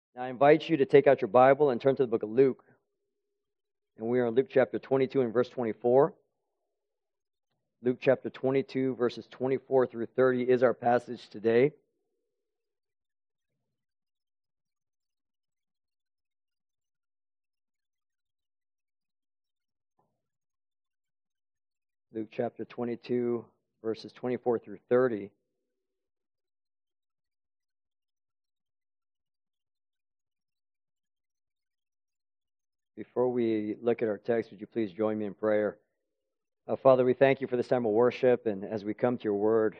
Now, I invite you to take out your Bible and turn to the book of Luke. And we are in Luke chapter 22 and verse 24. Luke chapter 22, verses 24 through 30 is our passage today. Luke chapter 22, verses 24 through 30. Before we look at our text, would you please join me in prayer? Father, we thank you for this time of worship, and as we come to your word,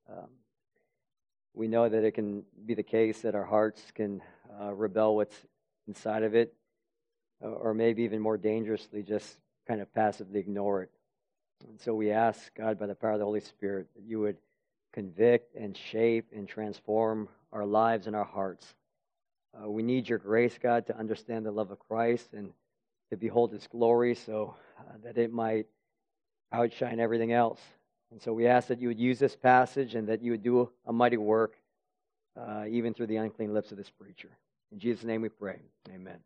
we know that it can be the case that our hearts can rebel what's inside of it, or maybe even more dangerously, just kind of passively ignore it. And so we ask, God, by the power of the Holy Spirit, that you would convict and shape and transform our lives and our hearts. We need your grace, God, to understand the love of Christ and to behold His glory so that it might outshine everything else. And so we ask that you would use this passage and that you would do a mighty work even through the unclean lips of this preacher. In Jesus' name we pray. Amen.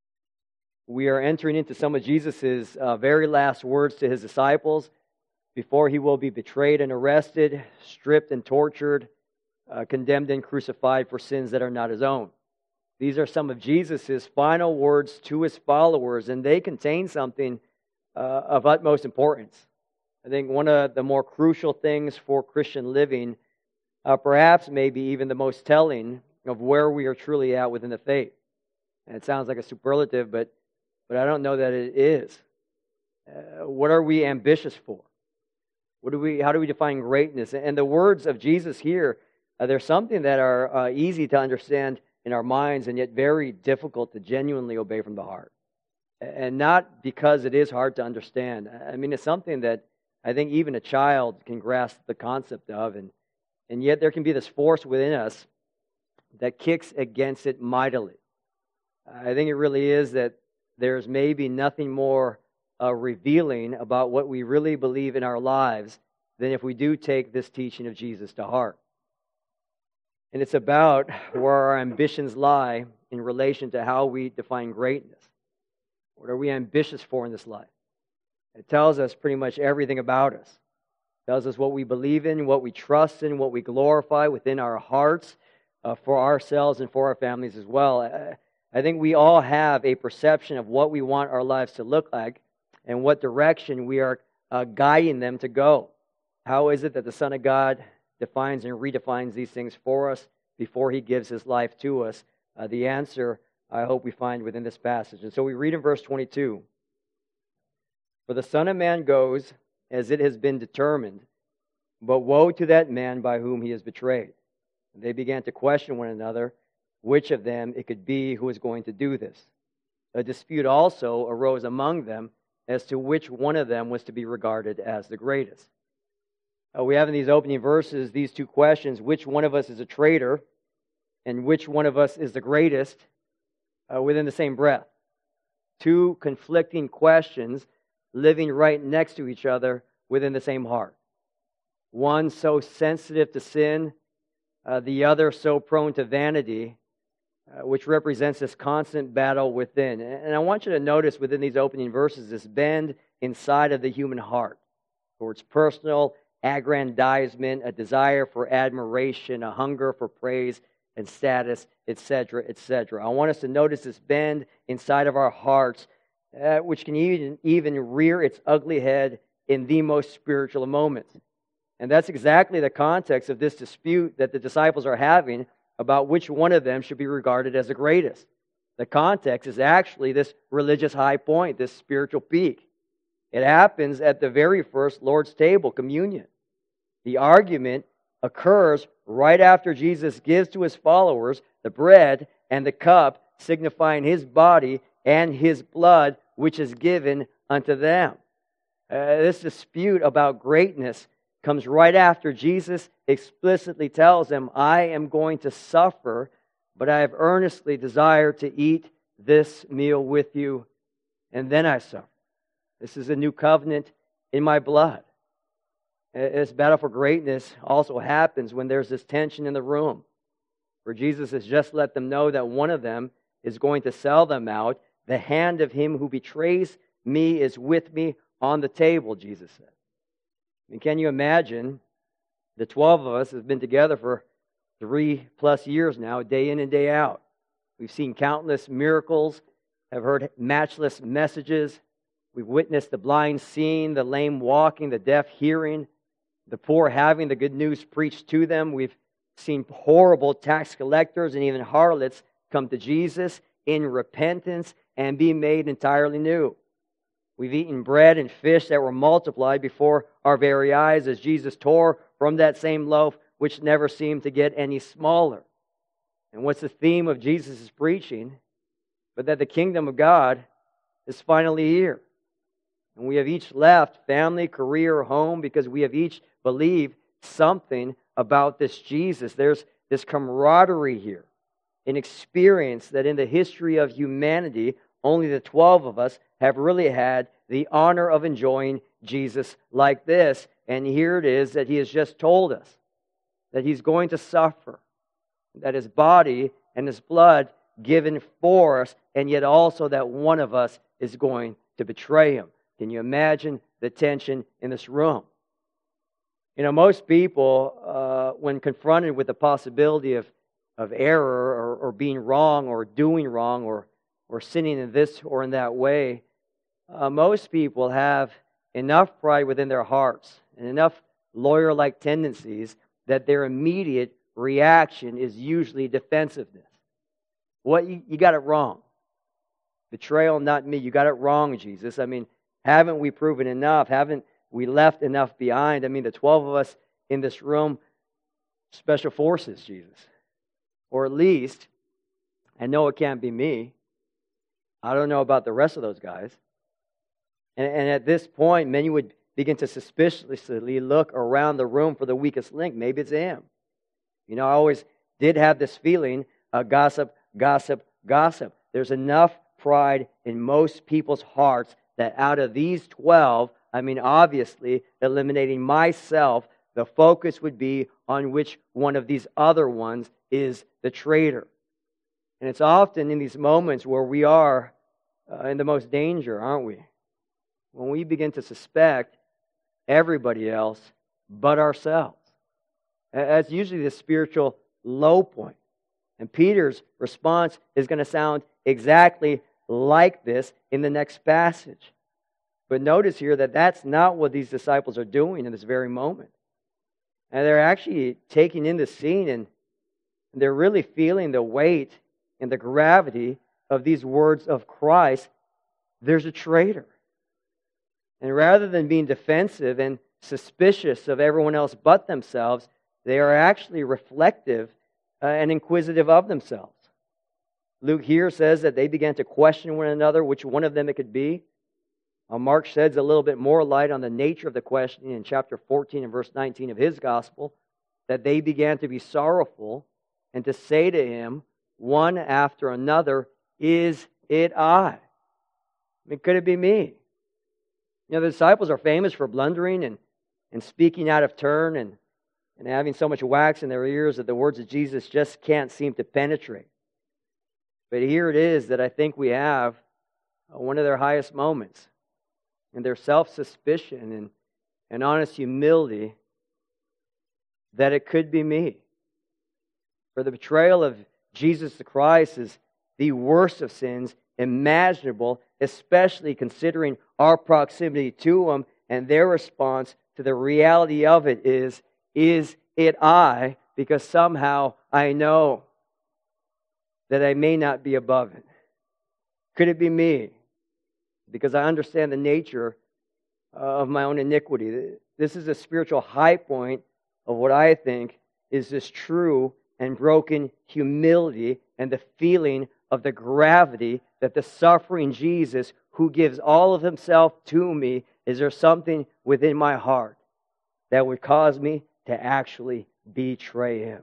We are entering into some of Jesus' very last words to His disciples before He will be betrayed and arrested, stripped and tortured, condemned and crucified for sins that are not His own. These are some of Jesus' final words to His followers, and they contain something of utmost importance. I think one of the more crucial things for Christian living, perhaps maybe even the most telling of where we are truly at within the faith. And it sounds like a superlative, but I don't know that it is. What are we ambitious for? How do we define greatness? And the words of Jesus here, they're something that are easy to understand in our minds and yet very difficult to genuinely obey from the heart. And not because it is hard to understand. I mean, it's something that I think even a child can grasp the concept of, and yet there can be this force within us that kicks against it mightily. I think it really is that there's maybe nothing more revealing about what we really believe in our lives than if we do take this teaching of Jesus to heart. And it's about where our ambitions lie in relation to how we define greatness. What are we ambitious for in this life? It tells us pretty much everything about us. It tells us what we believe in, what we trust in, what we glorify within our hearts for ourselves and for our families as well. I think we all have a perception of what we want our lives to look like and what direction we are guiding them to go. How is it that the Son of God defines and redefines these things for us before He gives His life to us? The answer, I hope, we find within this passage. And so we read in verse 22, "For the Son of Man goes as it has been determined, but woe to that man by whom He is betrayed." And they began to question one another which of them it could be who was going to do this. A dispute also arose among them as to which one of them was to be regarded as the greatest. We have in these opening verses these two questions: which one of us is a traitor and which one of us is the greatest, within the same breath. Two conflicting questions living right next to each other within the same heart. One so sensitive to sin, the other so prone to vanity, which represents this constant battle within. And I want you to notice within these opening verses this bend inside of the human heart towards personal aggrandizement, a desire for admiration, a hunger for praise and status, etc., etc. I want us to notice this bend inside of our hearts, which can even rear its ugly head in the most spiritual of moments. And that's exactly the context of this dispute that the disciples are having about which one of them should be regarded as the greatest. The context is actually this religious high point, this spiritual peak. It happens at the very first Lord's table, communion. The argument occurs right after Jesus gives to His followers the bread and the cup, signifying His body and His blood, which is given unto them. This dispute about greatness comes right after Jesus explicitly tells them, "I am going to suffer, but I have earnestly desired to eat this meal with you, and then I suffer. This is a new covenant in my blood." This battle for greatness also happens when there's this tension in the room. For Jesus has just let them know that one of them is going to sell them out. The hand of him who betrays me is with me on the table, Jesus said. I mean, can you imagine? The 12 of us have been together for 3+ years now, day in and day out. We've seen countless miracles, have heard matchless messages. We've witnessed the blind seeing, the lame walking, the deaf hearing, the poor having the good news preached to them. We've seen horrible tax collectors and even harlots come to Jesus in repentance and be made entirely new. We've eaten bread and fish that were multiplied before our very eyes as Jesus tore from that same loaf, which never seemed to get any smaller. And what's the theme of Jesus' preaching? But that the kingdom of God is finally here. And we have each left family, career, home, because we have each believed something about this Jesus. There's this camaraderie here, an experience that in the history of humanity, only the 12 of us have really had the honor of enjoying Jesus like this. And here it is that he has just told us that he's going to suffer, that his body and his blood given for us, and yet also that one of us is going to betray him. Can you imagine the tension in this room? You know, most people, when confronted with the possibility of error or being wrong or doing wrong or sinning in this or in that way, most people have enough pride within their hearts and enough lawyer-like tendencies that their immediate reaction is usually defensiveness. You got it wrong. Betrayal, not me. You got it wrong, Jesus. I mean, haven't we proven enough? Haven't we left enough behind? I mean, the 12 of us in this room, special forces, Jesus. Or at least, I know it can't be me. I don't know about the rest of those guys. And at this point, many would begin to suspiciously look around the room for the weakest link. Maybe it's him. You know, I always did have this feeling, gossip. There's enough pride in most people's hearts that out of these 12, I mean, obviously, eliminating myself, the focus would be on which one of these other ones is the traitor. And it's often in these moments where we are in the most danger, aren't we? When we begin to suspect everybody else but ourselves. That's usually the spiritual low point. And Peter's response is going to sound exactly like this in the next passage. But notice here that that's not what these disciples are doing in this very moment. And they're actually taking in the scene and they're really feeling the weight and the gravity of these words of Christ. There's a traitor. And rather than being defensive and suspicious of everyone else but themselves, they are actually reflective and inquisitive of themselves. Luke here says that they began to question one another, which one of them it could be. Mark sheds a little bit more light on the nature of the questioning in chapter 14 and verse 19 of his gospel, that they began to be sorrowful and to say to him, one after another, "Is it I?" I mean, could it be me? You know, the disciples are famous for blundering and speaking out of turn and having so much wax in their ears that the words of Jesus just can't seem to penetrate. But here it is that I think we have one of their highest moments. And their self-suspicion and honest humility that it could be me. For the betrayal of Jesus the Christ is the worst of sins imaginable, especially considering our proximity to Him, and their response to the reality of it is it I? Because somehow I know that I may not be above it. Could it be me? Because I understand the nature of my own iniquity. This is a spiritual high point of what I think is this true and broken humility and the feeling of the gravity that the suffering Jesus, who gives all of Himself to me, is there something within my heart that would cause me to actually betray Him?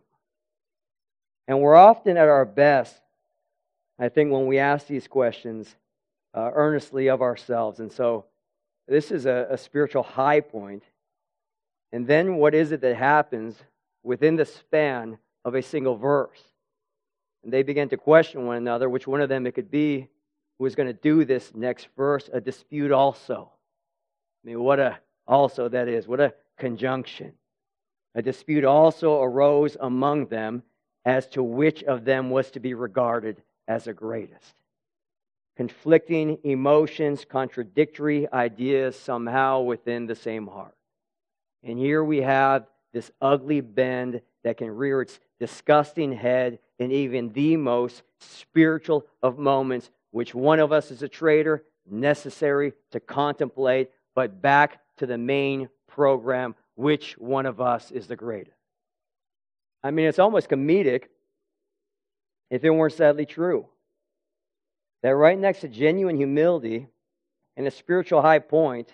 And we're often at our best, I think, when we ask these questions earnestly of ourselves. And so this is a spiritual high point. And then what is it that happens within the span of a single verse? And they began to question one another, which one of them it could be who was going to do this next verse, a dispute also. I mean, what a also that is, what a conjunction. A dispute also arose among them as to which of them was to be regarded as the greatest. Conflicting emotions, contradictory ideas somehow within the same heart. And here we have this ugly bend that can rear its disgusting head in even the most spiritual of moments. Which one of us is a traitor? Necessary to contemplate, but back to the main program. Which one of us is the greatest? I mean, it's almost comedic if it weren't sadly true. That right next to genuine humility and a spiritual high point,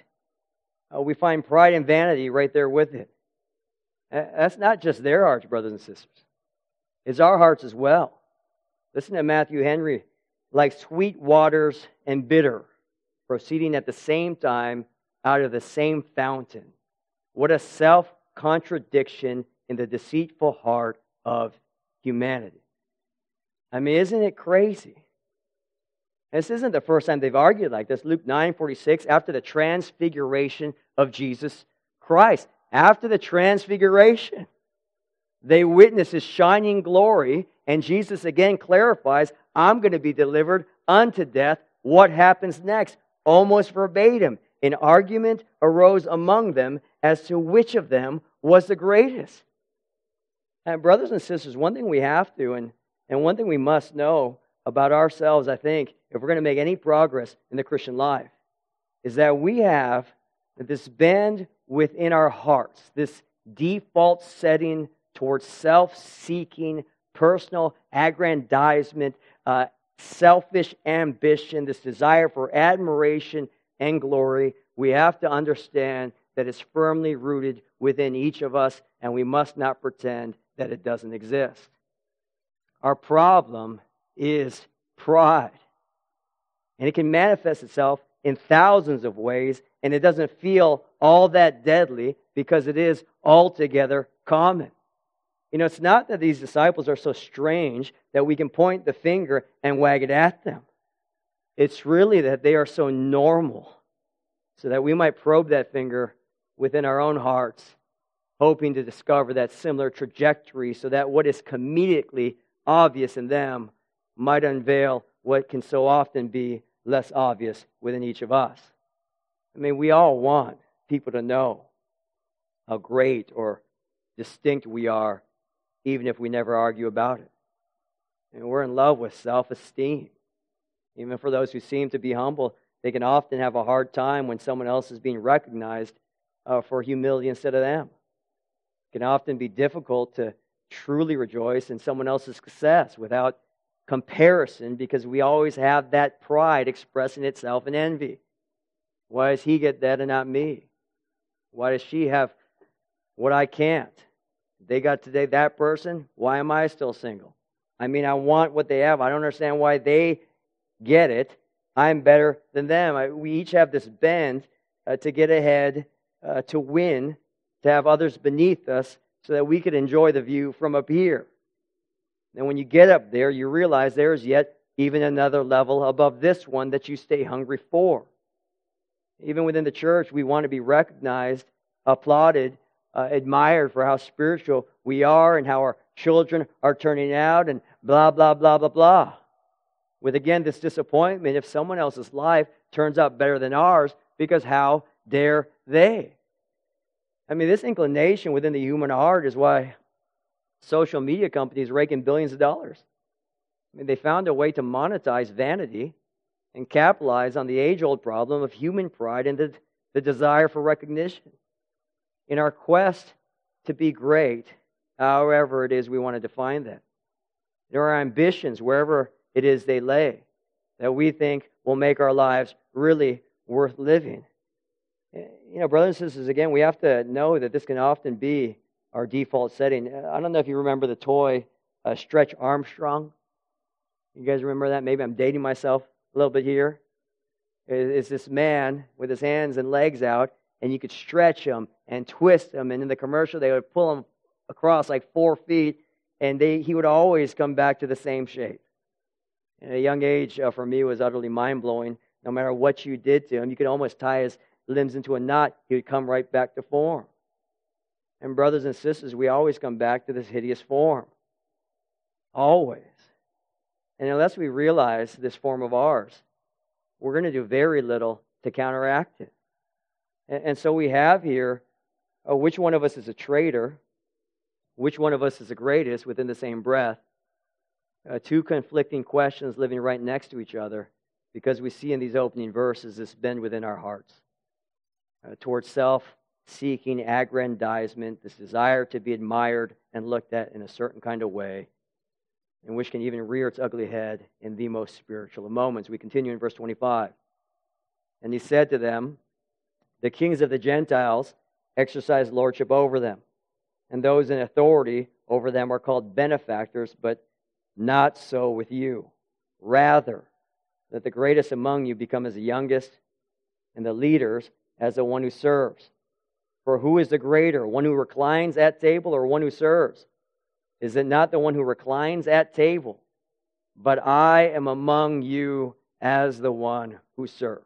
we find pride and vanity right there with it. That's not just their hearts, brothers and sisters. It's our hearts as well. Listen to Matthew Henry. Like sweet waters and bitter, proceeding at the same time out of the same fountain. What a self-contradiction in the deceitful heart of humanity. I mean, isn't it crazy? This isn't the first time they've argued like this. Luke 9:46, after the transfiguration of Jesus Christ. After the transfiguration, they witness His shining glory, and Jesus again clarifies, I'm going to be delivered unto death. What happens next? Almost verbatim. An argument arose among them as to which of them was the greatest. And brothers and sisters, one thing we have to, and one thing we must know about ourselves, I think, if we're going to make any progress in the Christian life, is that we have this bend within our hearts, this default setting towards self-seeking, personal aggrandizement, selfish ambition, this desire for admiration and glory. We have to understand that it's firmly rooted within each of us, and we must not pretend that it doesn't exist. Our problem is pride. And it can manifest itself in thousands of ways, and it doesn't feel all that deadly because it is altogether common. You know, it's not that these disciples are so strange that we can point the finger and wag it at them. It's really that they are so normal, so that we might probe that finger within our own hearts, hoping to discover that similar trajectory so that what is comedically obvious in them might unveil what can so often be less obvious within each of us. I mean, we all want people to know how great or distinct we are, even if we never argue about it. And we're in love with self-esteem. Even for those who seem to be humble, they can often have a hard time when someone else is being recognized for humility instead of them. It can often be difficult to truly rejoice in someone else's success without comparison, because we always have that pride expressing itself in envy. Why does he get that and not me? Why does she have what I can't? They got today that person. Why am I still single? I mean, I want what they have. I don't understand why they get it. I'm better than them. We each have this bend to get ahead, to win, to have others beneath us so that we could enjoy the view from up here. And when you get up there, you realize there is yet even another level above this one that you stay hungry for. Even within the church, we want to be recognized, applauded, admired for how spiritual we are and how our children are turning out and blah, blah, blah, blah, blah. With, again, this disappointment if someone else's life turns out better than ours, because how dare they? I mean, this inclination within the human heart is why social media companies rake in billions of dollars. I mean, they found a way to monetize vanity and capitalize on the age-old problem of human pride and the desire for recognition. In our quest to be great, however it is we want to define that, there are ambitions, wherever it is they lay, that we think will make our lives really worth living. You know, brothers and sisters, again, we have to know that this can often be our default setting. I don't know if you remember the toy Stretch Armstrong. You guys remember that? Maybe I'm dating myself a little bit here. It's this man with his hands and legs out, and you could stretch him and twist him. And in the commercial, they would pull him across like 4 feet, and he would always come back to the same shape. At a young age, for me, it was utterly mind-blowing. No matter what you did to him, you could almost tie his limbs into a knot. He would come right back to form. And brothers and sisters, we always come back to this hideous form. Always. And unless we realize this form of ours, we're going to do very little to counteract it. And so we have here, which one of us is a traitor? Which one of us is the greatest within the same breath? Two conflicting questions living right next to each other, because we see in these opening verses this bend within our hearts towards self-seeking aggrandizement, this desire to be admired and looked at in a certain kind of way, and which can even rear its ugly head in the most spiritual of moments. We continue in verse 25. And he said to them, the kings of the Gentiles exercise lordship over them, and those in authority over them are called benefactors, but not so with you. Rather, that the greatest among you become as the youngest, and the leaders as the one who serves. For who is the greater, one who reclines at table or one who serves? Is it not the one who reclines at table? But I am among you as the one who serves.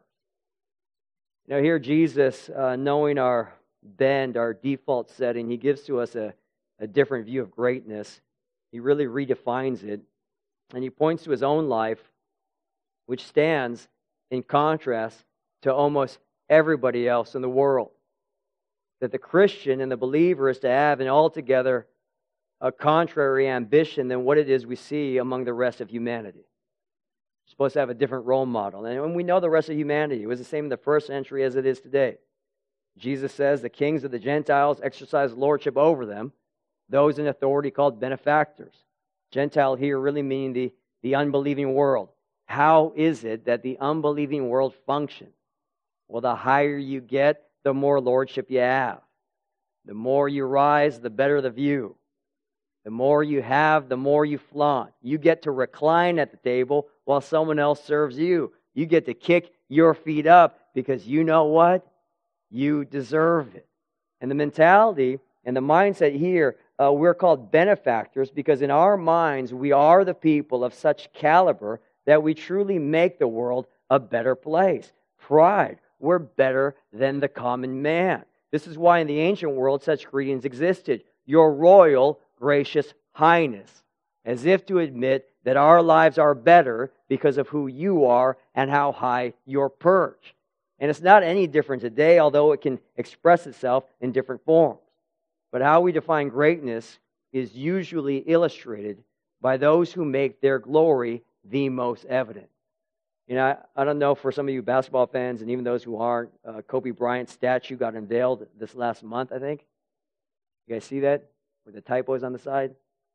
Now here Jesus, knowing our bend, our default setting, he gives to us a different view of greatness. He really redefines it. And he points to his own life, which stands in contrast to almost everybody else in the world. That the Christian and the believer is to have an altogether a contrary ambition than what it is we see among the rest of humanity. We're supposed to have a different role model. And we know the rest of humanity, it was the same in the first century as it is today. Jesus says the kings of the Gentiles exercise lordship over them, those in authority called benefactors. Gentile here really meaning the unbelieving world. How is it that the unbelieving world functions? Well, the higher you get, the more lordship you have. The more you rise, the better the view. The more you have, the more you flaunt. You get to recline at the table while someone else serves you. You get to kick your feet up because you know what? You deserve it. And the mentality and the mindset here, we're called benefactors because in our minds, we are the people of such caliber that we truly make the world a better place. Pride. We're better than the common man. This is why in the ancient world such greetings existed. Your royal, gracious highness, as if to admit that our lives are better because of who you are and how high your perch. And it's not any different today, although it can express itself in different forms. But how we define greatness is usually illustrated by those who make their glory the most evident. You know, I don't know for some of you basketball fans and even those who aren't, Kobe Bryant's statue got unveiled this last month, I think. You guys see that? With the typos on the side?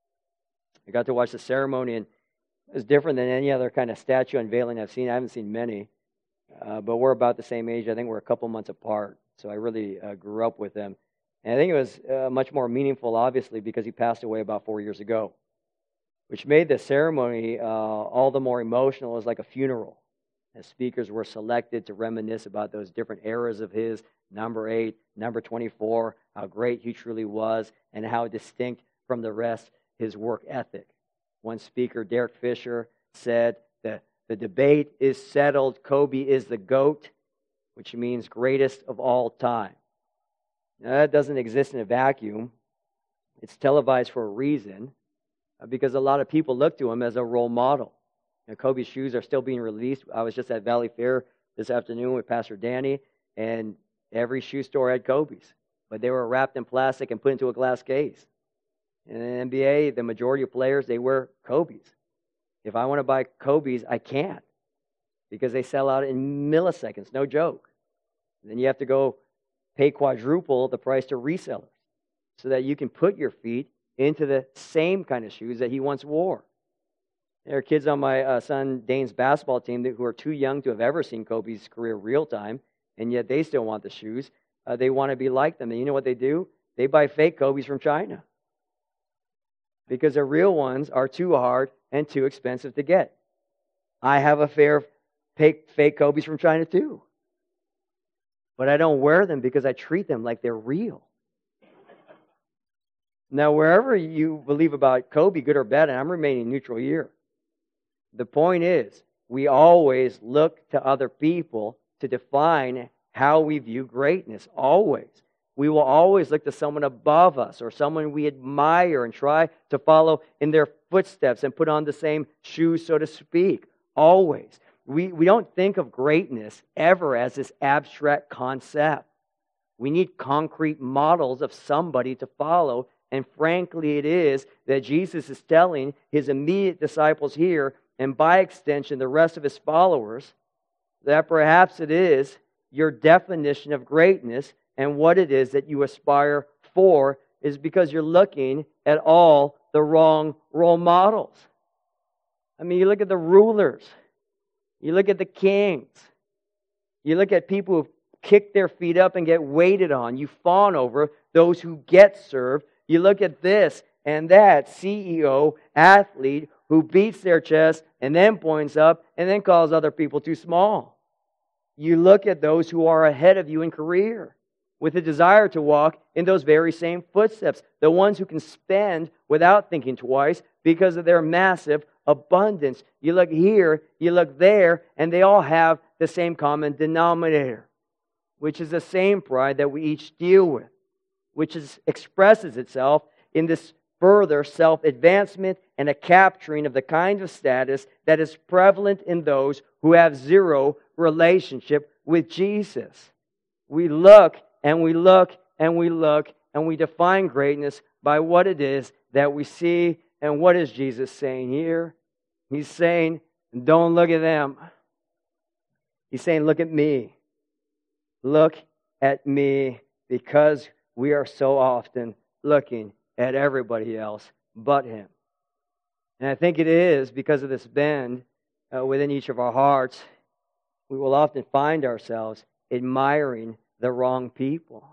I got to watch the ceremony, and it was different than any other kind of statue unveiling I've seen. I haven't seen many, but we're about the same age. I think we're a couple months apart, so I really grew up with them. And I think it was much more meaningful, obviously, because he passed away about 4 years ago, which made the ceremony all the more emotional. It was like a funeral. As speakers were selected to reminisce about those different eras of his, number 8, number 24, how great he truly was, and how distinct from the rest his work ethic. One speaker, Derek Fisher, said that the debate is settled. Kobe is the GOAT, which means greatest of all time. Now, that doesn't exist in a vacuum. It's televised for a reason, because a lot of people look to him as a role model. You know, Kobe's shoes are still being released. I was just at Valley Fair this afternoon with Pastor Danny, and every shoe store had Kobe's, but they were wrapped in plastic and put into a glass case. In the NBA, the majority of players, they wear Kobe's. If I want to buy Kobe's, I can't because they sell out in milliseconds, no joke. And then you have to go pay quadruple the price to resellers so that you can put your feet into the same kind of shoes that he once wore. There are kids on my son Dane's basketball team who are too young to have ever seen Kobe's career real time, and yet they still want the shoes. They want to be like them. And you know what they do? They buy fake Kobe's from China because the real ones are too hard and too expensive to get. I have a pair of fake Kobe's from China too. But I don't wear them because I treat them like they're real. Now, wherever you believe about Kobe, good or bad, and I'm remaining neutral here, the point is, we always look to other people to define how we view greatness. Always. We will always look to someone above us or someone we admire and try to follow in their footsteps and put on the same shoes, so to speak. Always. We don't think of greatness ever as this abstract concept. We need concrete models of somebody to follow. And frankly, it is that Jesus is telling his immediate disciples here, and by extension, the rest of his followers, that perhaps it is your definition of greatness and what it is that you aspire for is because you're looking at all the wrong role models. I mean, you look at the rulers, you look at the kings, you look at people who kick their feet up and get waited on. You fawn over those who get served. You look at this and that CEO, athlete, who beats their chest and then points up and then calls other people too small. You look at those who are ahead of you in career with a desire to walk in those very same footsteps. The ones who can spend without thinking twice because of their massive abundance. You look here, you look there, and they all have the same common denominator, which is the same pride that we each deal with, which expresses itself in this further self-advancement and a capturing of the kind of status that is prevalent in those who have zero relationship with Jesus. We look and we look and we look and we define greatness by what it is that we see. And what is Jesus saying here? He's saying, don't look at them. He's saying, look at me. Look at me, because we are so often looking at everybody else but Him. And I think it is because of this bend within each of our hearts, we will often find ourselves admiring the wrong people.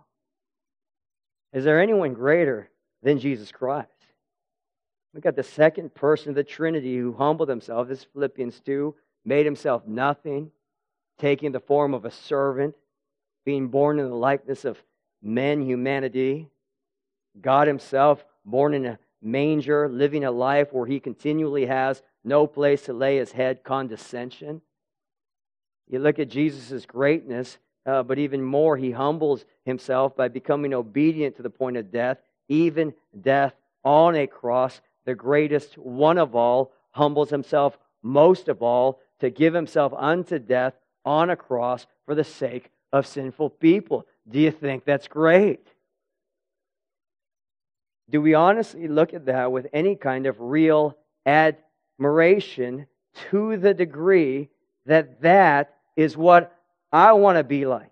Is there anyone greater than Jesus Christ? Look at the second person of the Trinity who humbled himself, this Philippians 2, made himself nothing, taking the form of a servant, being born in the likeness of men, humanity. God Himself, born in a manger, living a life where He continually has no place to lay His head, condescension. You look at Jesus' greatness, but even more, He humbles Himself by becoming obedient to the point of death, even death on a cross. The greatest one of all humbles Himself most of all to give Himself unto death on a cross for the sake of sinful people. Do you think that's great? Do we honestly look at that with any kind of real admiration to the degree that that is what I want to be like?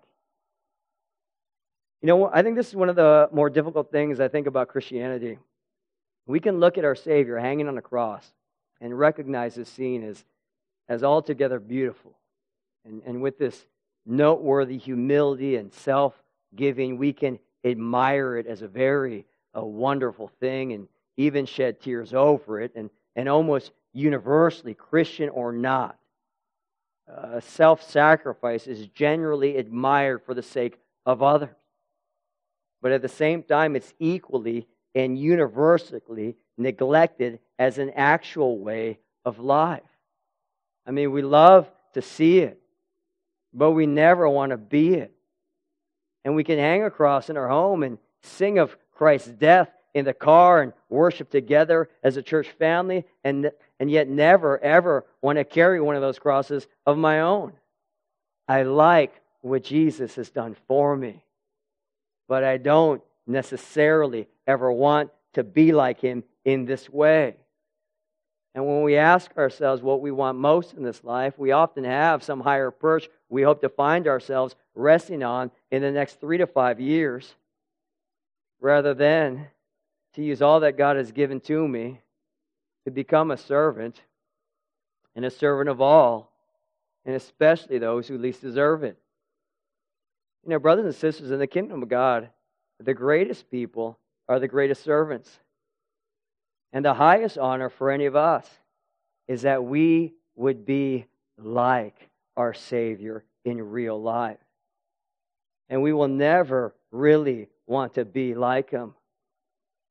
You know, I think this is one of the more difficult things I think about Christianity. We can look at our Savior hanging on a cross and recognize His scene as altogether beautiful. And with this noteworthy humility and self-giving, we can admire it as a wonderful thing and even shed tears over it. And almost universally, Christian or not, self-sacrifice is generally admired for the sake of others. But at the same time, it's equally and universally neglected as an actual way of life. I mean, we love to see it, but we never want to be it. And we can hang a cross in our home and sing of Christ's death in the car and worship together as a church family, and yet never, ever want to carry one of those crosses of my own. I like what Jesus has done for me, but I don't necessarily ever want to be like Him in this way. And when we ask ourselves what we want most in this life, we often have some higher perch we hope to find ourselves resting on in the next 3 to 5 years, rather than to use all that God has given to me to become a servant, and a servant of all, and especially those who least deserve it. You know, brothers and sisters, in the kingdom of God, the greatest people are the greatest servants. And the highest honor for any of us is that we would be like our Savior in real life. And we will never really want to be like Him.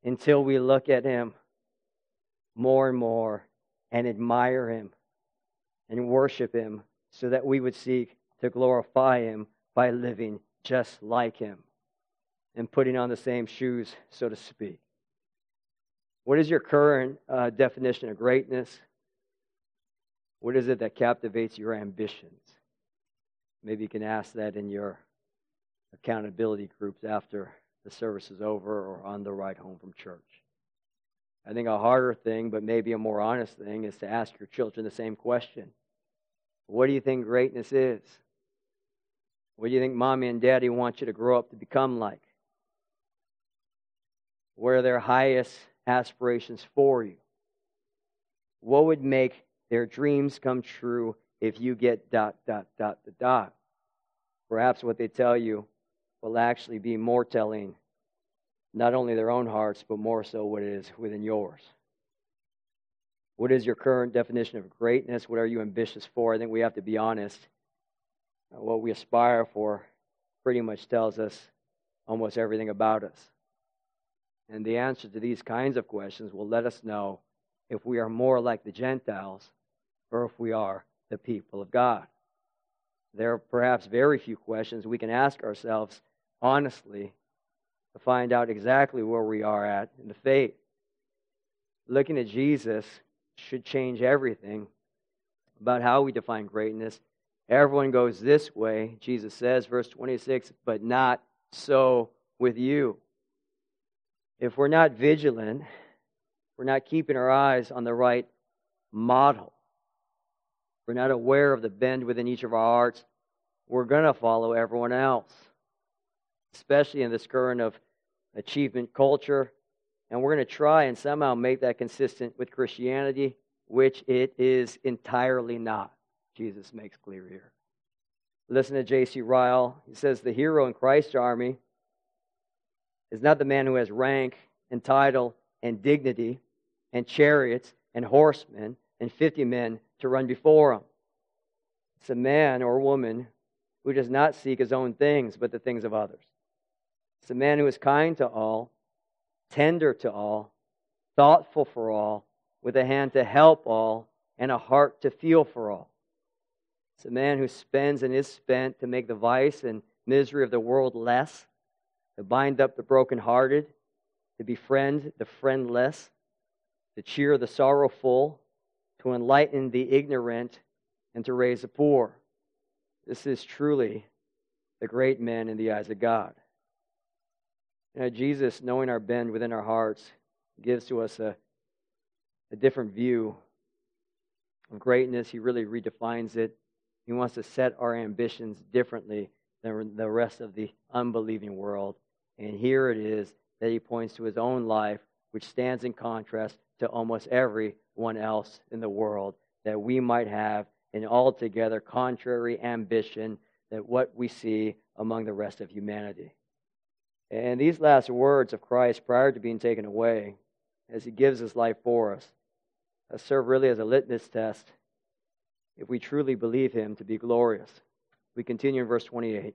until we look at Him more and more and admire Him and worship Him, so that we would seek to glorify Him by living just like Him and putting on the same shoes, so to speak. What is your current definition of greatness? What is it that captivates your ambitions? Maybe you can ask that in your accountability groups after the service is over or on the ride home from church. I think a harder thing, but maybe a more honest thing, is to ask your children the same question. What do you think greatness is? What do you think Mommy and Daddy want you to grow up to become like? What are their highest aspirations for you? What would make their dreams come true if you get ... Perhaps what they tell you will actually be more telling, not only their own hearts, but more so what it is within yours. What is your current definition of greatness? What are you ambitious for? I think we have to be honest. What we aspire for pretty much tells us almost everything about us. And the answer to these kinds of questions will let us know if we are more like the Gentiles or if we are the people of God. There are perhaps very few questions we can ask ourselves honestly to find out exactly where we are at in the faith. Looking at Jesus should change everything about how we define greatness. Everyone goes this way, Jesus says, verse 26, but not so with you. If we're not vigilant, we're not keeping our eyes on the right model, we're not aware of the bend within each of our hearts, we're going to follow everyone else, especially in this current of achievement culture. And we're going to try and somehow make that consistent with Christianity, which it is entirely not. Jesus makes clear here. Listen to J.C. Ryle. He says, the hero in Christ's army is not the man who has rank and title and dignity and chariots and horsemen and 50 men to run before him. It's a man or woman who does not seek his own things, but the things of others. It's a man who is kind to all, tender to all, thoughtful for all, with a hand to help all, and a heart to feel for all. It's a man who spends and is spent to make the vice and misery of the world less, to bind up the brokenhearted, to befriend the friendless, to cheer the sorrowful, to enlighten the ignorant, and to raise the poor. This is truly the great man in the eyes of God. Jesus, knowing our bend within our hearts, gives to us a different view of greatness. He really redefines it. He wants to set our ambitions differently than the rest of the unbelieving world. And here it is that he points to his own life, which stands in contrast to almost everyone else in the world, that we might have an altogether contrary ambition than what we see among the rest of humanity. And these last words of Christ prior to being taken away, as he gives his life for us, serve really as a litmus test if we truly believe him to be glorious. We continue in verse 28.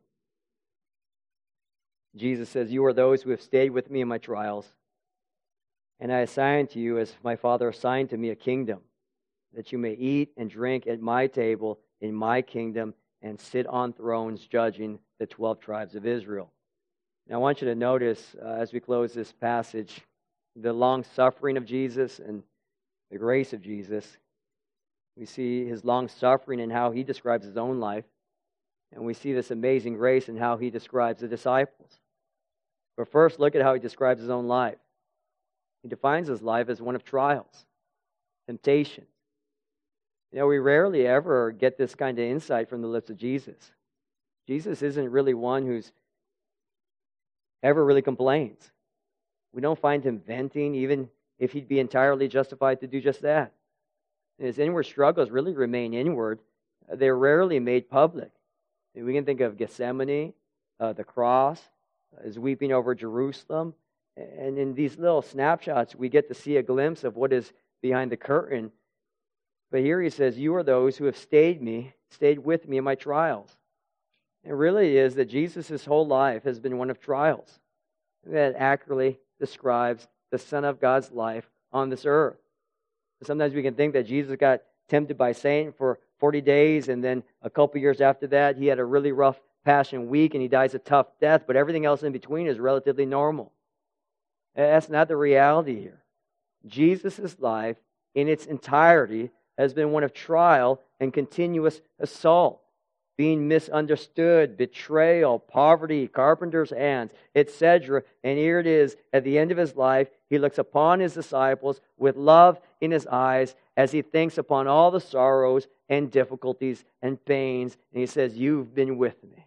Jesus says, you are those who have stayed with me in my trials, and I assign to you, as my Father assigned to me, a kingdom, that you may eat and drink at my table in my kingdom and sit on thrones judging the 12 tribes of Israel. Now I want you to notice, as we close this passage, the long suffering of Jesus and the grace of Jesus. We see his long suffering and how he describes his own life. And we see this amazing grace in how he describes the disciples. But first, look at how he describes his own life. He defines his life as one of trials, temptation. We rarely ever get this kind of insight from the lips of Jesus. Jesus isn't really one who's ever really complains. We don't find him venting, even if he'd be entirely justified to do just that. And his inward struggles really remain inward. They're rarely made public. We can think of Gethsemane, the cross, his weeping over Jerusalem. And in these little snapshots, we get to see a glimpse of what is behind the curtain. But here he says, you are those who have stayed with me in my trials. It really is that Jesus' whole life has been one of trials. That accurately describes the Son of God's life on this earth. Sometimes we can think that Jesus got tempted by Satan for 40 days, and then a couple years after that, he had a really rough Passion Week, and he dies a tough death, but everything else in between is relatively normal. That's not the reality here. Jesus' life in its entirety has been one of trial and continuous assault, being misunderstood, betrayal, poverty, carpenter's hands, etc. And here it is, at the end of his life, he looks upon his disciples with love in his eyes as he thinks upon all the sorrows and difficulties and pains, and he says, "You've been with me.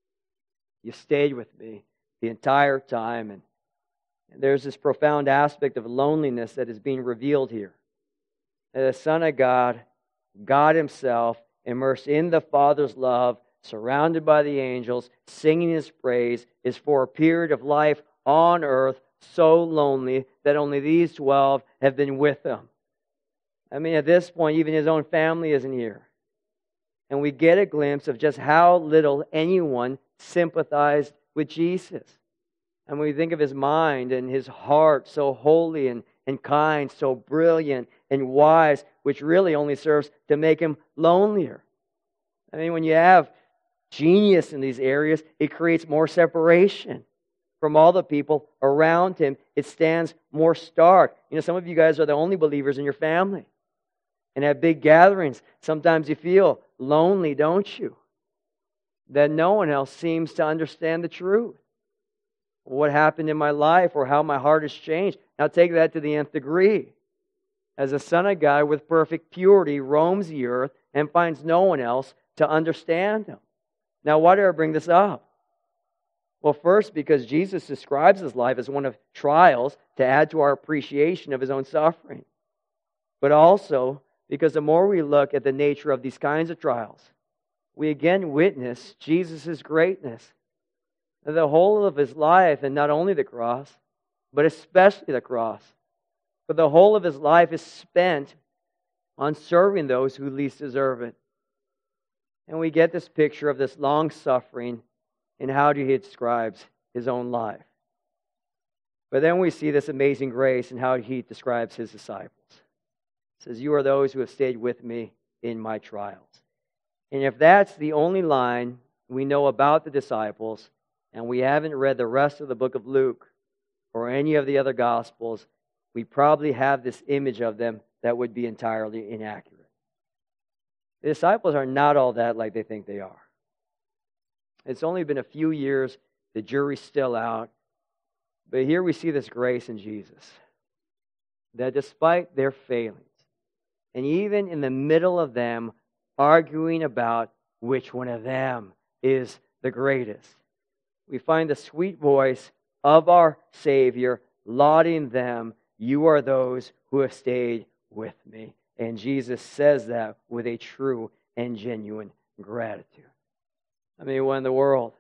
You stayed with me the entire time." And there's this profound aspect of loneliness that is being revealed here. The Son of God, God Himself, immersed in the Father's love, surrounded by the angels, singing His praise, is for a period of life on earth so lonely that only these 12 have been with Him. I mean, at this point, even His own family isn't here. And we get a glimpse of just how little anyone sympathized with Jesus. And when we think of His mind and His heart, so holy and kind, so brilliant and wise, which really only serves to make Him lonelier. I mean, when you have genius in these areas, it creates more separation from all the people around Him. It stands more stark. You know, some of you guys are the only believers in your family. And at big gatherings, sometimes you feel lonely, don't you? That no one else seems to understand the truth. What happened in my life or how my heart has changed. Now take that to the nth degree. As a Son of God with perfect purity roams the earth and finds no one else to understand Him. Now why do I bring this up? Well, first, because Jesus describes His life as one of trials to add to our appreciation of His own suffering. But also because the more we look at the nature of these kinds of trials, we again witness Jesus' greatness. The whole of His life, and not only the cross, but especially the cross. But the whole of His life is spent on serving those who least deserve it. And we get this picture of this long suffering in how He describes His own life. But then we see this amazing grace in how He describes His disciples. He says, "You are those who have stayed with me in my trials." And if that's the only line we know about the disciples, and we haven't read the rest of the book of Luke or any of the other Gospels, we probably have this image of them that would be entirely inaccurate. The disciples are not all that like they think they are. It's only been a few years, the jury's still out, but here we see this grace in Jesus, that despite their failings, and even in the middle of them arguing about which one of them is the greatest, we find the sweet voice of our Savior lauding them. "You are those who have stayed with me." And Jesus says that with a true and genuine gratitude. I mean, what in the world?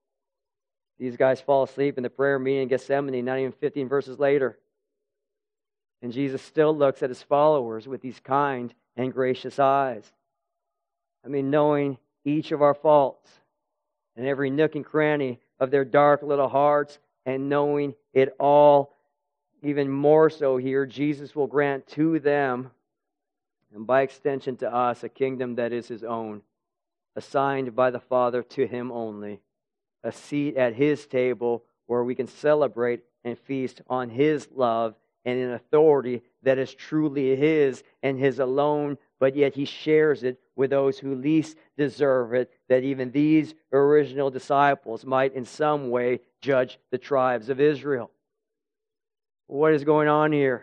These guys fall asleep in the prayer meeting in Gethsemane, not even 15 verses later. And Jesus still looks at His followers with these kind and gracious eyes. I mean, knowing each of our faults and every nook and cranny of their dark little hearts, and knowing it all, even more so here, Jesus will grant to them, and by extension to us, a kingdom that is His own, assigned by the Father to Him only, a seat at His table where we can celebrate and feast on His love and an authority that is truly His and His alone, but yet He shares it with those who least deserve it, that even these original disciples might in some way judge the tribes of Israel. What is going on here?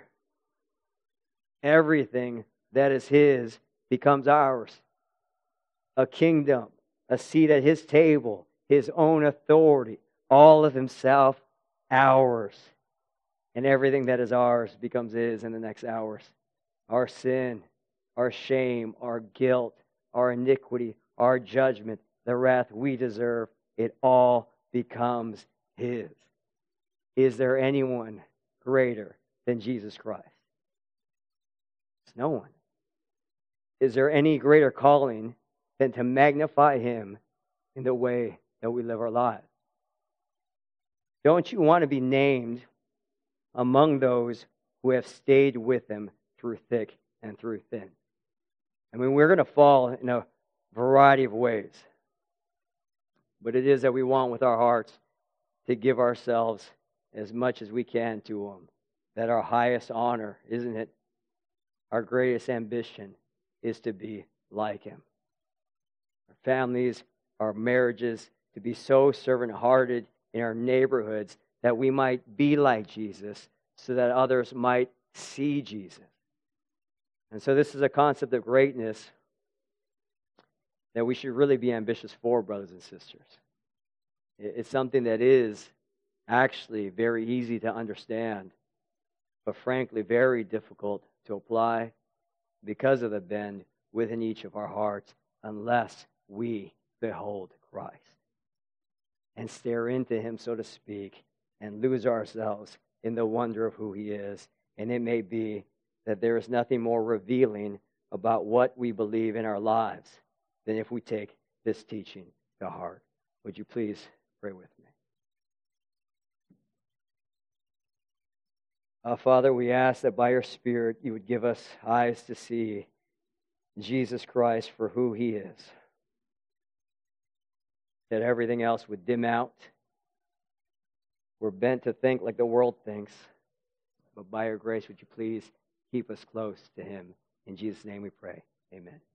Everything that is His becomes ours. A kingdom, a seat at His table, His own authority, all of Himself, ours. And everything that is ours becomes His in the next hours. Our sin, our shame, our guilt, our iniquity, our judgment, the wrath we deserve, it all becomes His. Is there anyone greater than Jesus Christ? There's no one. Is there any greater calling than to magnify Him in the way that we live our lives? Don't you want to be named among those who have stayed with him through thick and through thin. I mean, we're going to fall in a variety of ways. But it is that we want with our hearts to give ourselves as much as we can to him. That our highest honor, isn't it? Our greatest ambition is to be like him. Our families, our marriages, to be so servant-hearted in our neighborhoods that we might be like Jesus so that others might see Jesus. And so this is a concept of greatness that we should really be ambitious for, brothers and sisters. It's something that is actually very easy to understand, but frankly very difficult to apply because of the bend within each of our hearts unless we behold Christ and stare into him, so to speak, and lose ourselves in the wonder of who he is. And it may be that there is nothing more revealing about what we believe in our lives than if we take this teaching to heart. Would you please pray with me? Father, we ask that by your Spirit you would give us eyes to see Jesus Christ for who he is. That everything else would dim out. We're bent to think like the world thinks. But by your grace, would you please keep us close to him? In Jesus' name we pray. Amen.